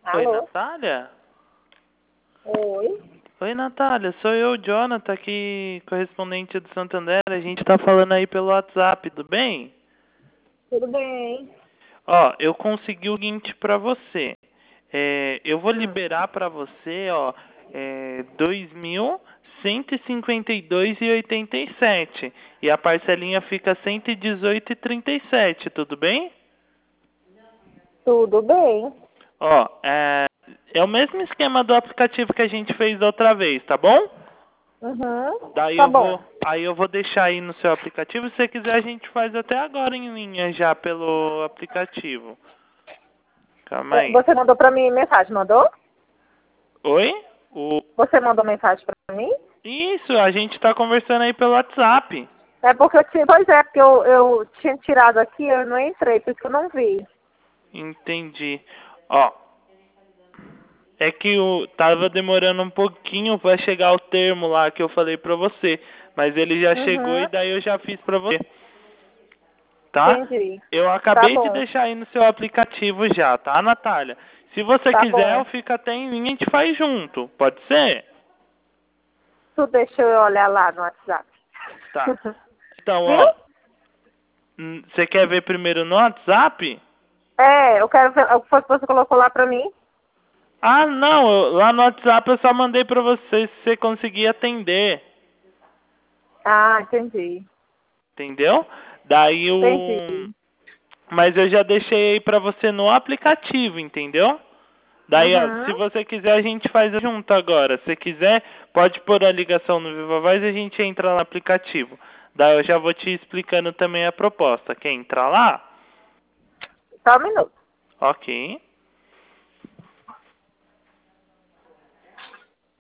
Oi, Alô? Natália? Oi. Oi, Natália, sou eu, Jonathan, aqui, correspondente do Santander. A gente tá falando aí pelo WhatsApp, tudo bem? Tudo bem? Ó, eu consegui o seguinte pra você. Eu vou Hum. liberar pra você, ó, 2.152,87. E a parcelinha fica 118,37, tudo bem? Tudo bem. Ó, é o mesmo esquema do aplicativo que a gente fez da outra vez, tá bom? Uhum. Daí Tá eu bom. vou, aí eu vou deixar aí no seu aplicativo. Se você quiser, a gente faz até agora em linha já pelo aplicativo. Calma aí. Você mandou pra mim mensagem, mandou? Oi? O... Você mandou mensagem pra mim? Isso, a gente tá conversando aí pelo WhatsApp. É porque eu tinha, pois é, porque eu tinha tirado aqui, eu não entrei, por isso que eu não vi. Entendi. Ó, é que tava demorando um pouquinho pra chegar o termo lá que eu falei pra você. Mas ele já chegou e Uhum. daí eu já fiz pra você. Tá? Entendi. Eu Tá acabei de bom. deixar aí no seu aplicativo já, tá, Natália? Se você Tá quiser, eu bom. fico até em linha e a gente faz junto. Pode ser? Tu deixa eu olhar lá no WhatsApp. Tá. Então, Viu? ó. Você quer ver primeiro no WhatsApp? É, eu quero ver o que foi que você colocou lá pra mim. Ah, não. Lá no WhatsApp eu só mandei pra você se você conseguir atender. Ah, entendi. Entendeu? Daí Entendi. Mas eu já deixei aí pra você no aplicativo, entendeu? Daí, ó, se Uhum. você quiser, a gente faz junto agora. Se quiser, pode pôr a ligação no Viva Voz e a gente entra no aplicativo. Daí eu já vou te explicando também a proposta. Quer entrar lá? Só um minuto. Ok.